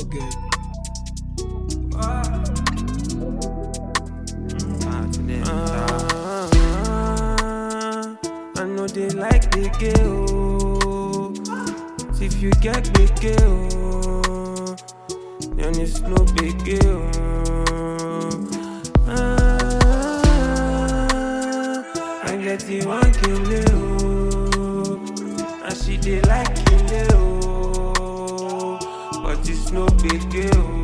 forget. I know they like the girl. If you get big girl, then it's no big deal. I get the one kill you, and she they like kill you, but it's no big deal.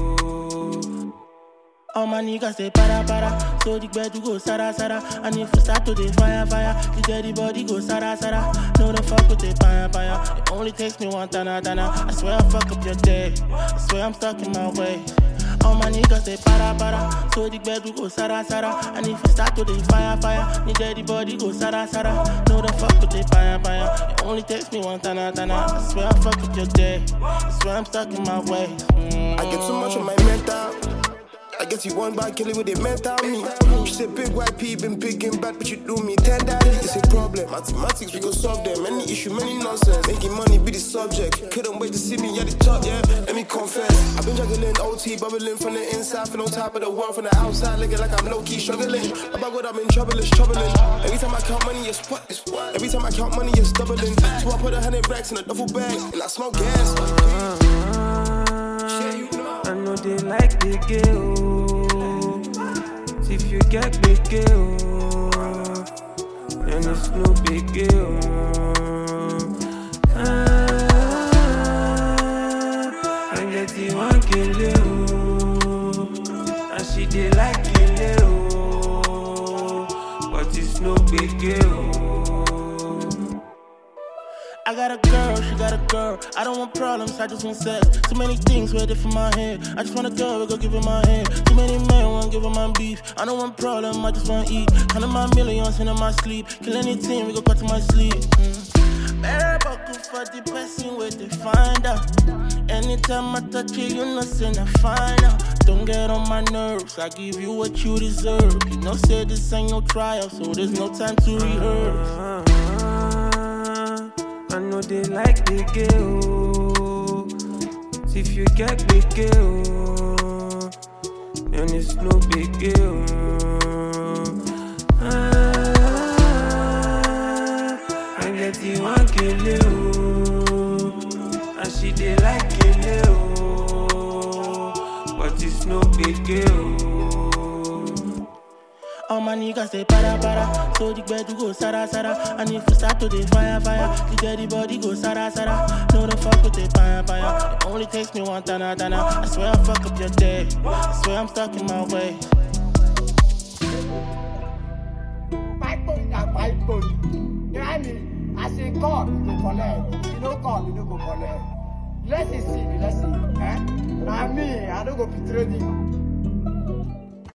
All my niggas say para, so the bed to go sara, and if we start to the fire, the dead body go sara. No the fuck with the paya. It only takes me one tana. I swear I fuck up your day. I swear I'm stuck in my way. All my niggas say para, so the bed to go sara, and if we start to the fire, the dead body go sara. No the fuck with the paya. It only takes me one tana. I swear I fuck up your day. I swear I'm stuck in my way. I get too much on my mental. I guess you want bad killing with it mental me. She said big white pea been big and bad, but you do me tenderly. It's a problem, mathematics we go solve them. Any issue, many nonsense. Making money be the subject. Couldn't wait to see me at the top, yeah. Let me confess. I've been juggling OT, bubbling from the inside, from on top of the world, from the outside, looking like I'm low key struggling. About what I'm in trouble, it's troubling. Every time I count money, it's what? Every time I count money, it's doubling. So I put 100 racks in a duffel bag and I smoke gas. I know they like the girl. If you get big girl, then it's no big deal. I get the one kill you, and she they like kill you, but it's no big deal. I got a girl, she got a girl. I don't want problems, I just want sex. Too many things waiting for my head. I just want a girl, we go give her my hand. Too many men want give her my beef. I don't want problem, I just want eat. Counting my millions in my sleep. Kill anything, we go cut to my sleep. Better buckle for the person where they find out. Anytime I touch you, you know sin I find out. Don't get on my nerves, I give you what you deserve. You know say this ain't no trial, so there's no time to rehearse. I know they like the girl. If you get big girl, then it's no big deal. I get the one kill you, and she they like kill you, but it's no big deal. All my niggas say para, so the bed to go sara, and if we start to the fire, the dead body go sara. No the fuck with the paya. It only takes me one tana. I swear I fuck up your day. I swear I'm stuck in my way. Pipe bone. You know what I mean? I say God, you go collect. You know God, you don't go collect. Let's see. Eh? Now me, I don't go betray you.